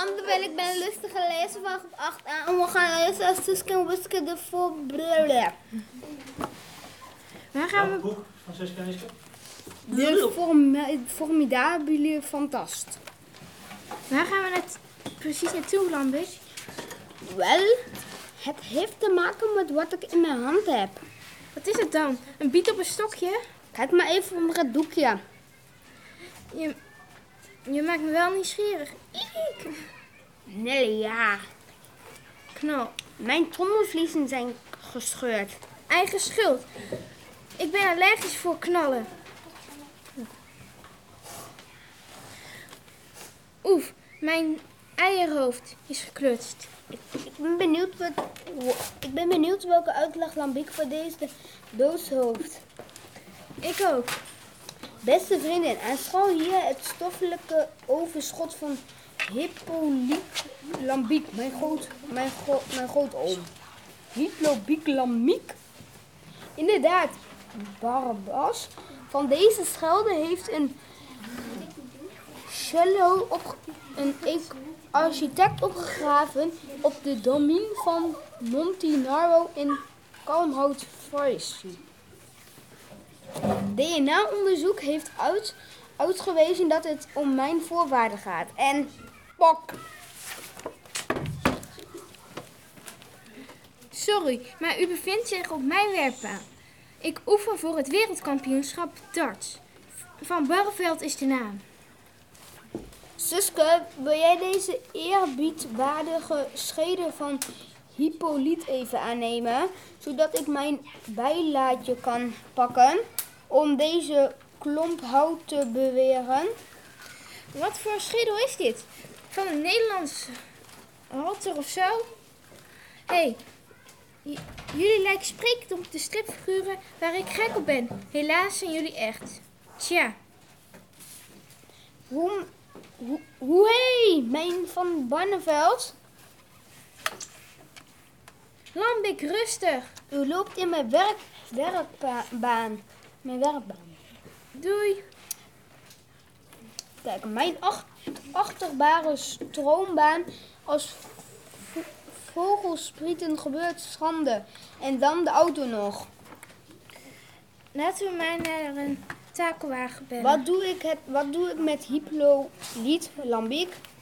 terwijl ik ben lustig lezen van groep 8 aan. En we gaan lezen als Suske en Wiske de voorbrullen. Waar gaan we? boek van Suske en Wiske? De formidabele fantast. Waar gaan we precies naartoe, Lambert? Wel, het heeft te maken met wat ik in mijn hand heb. Wat is het dan? Een biet op een stokje? Kijk maar even onder het doekje. Je maakt me wel nieuwsgierig. Iek. Nee, ja. Knal. Mijn trommelvliezen zijn gescheurd. Eigen schuld. Ik ben allergisch voor knallen. Oef, mijn eierhoofd is geklutst. Ik ben benieuwd welke uitleg Lambiek voor deze doodshoofd. Ik ook. Beste vriendin, aanschouw hier het stoffelijke overschot van Hippolyte Lambiek, mijn grootoom. Hippolyte Lambiek? Inderdaad, Barabbas van deze schelde heeft een architect opgegraven op de domein van Montinaro in Kalmhout, Friesland. DNA-onderzoek heeft uitgewezen dat het om mijn voorwaarden gaat. En pok! Sorry, maar u bevindt zich op mijn werkbaan. Ik oefen voor het wereldkampioenschap darts. Van Barreveld is de naam. Suske, wil jij deze eerbiedwaardige scheden van Hippolyte even aannemen, zodat ik mijn bijlaadje kan pakken om deze klomp hout te beweren? Wat voor schedel is dit? Van een Nederlands halter of zo? Hé, jullie lijken sprekend op de stripfiguren waar ik gek op ben. Helaas zijn jullie echt. Tja. Hé, mijn van Barneveld. Lambik, rustig. U loopt in mijn werkbaan. Mijn werkbaan. Doei. Kijk, mijn achterbare stroombaan als vogelsprieten gebeurt schande. En dan de auto nog. Laten we maar naar een takelwagen bellen. Wat doe ik met Hippolyte Lambiek?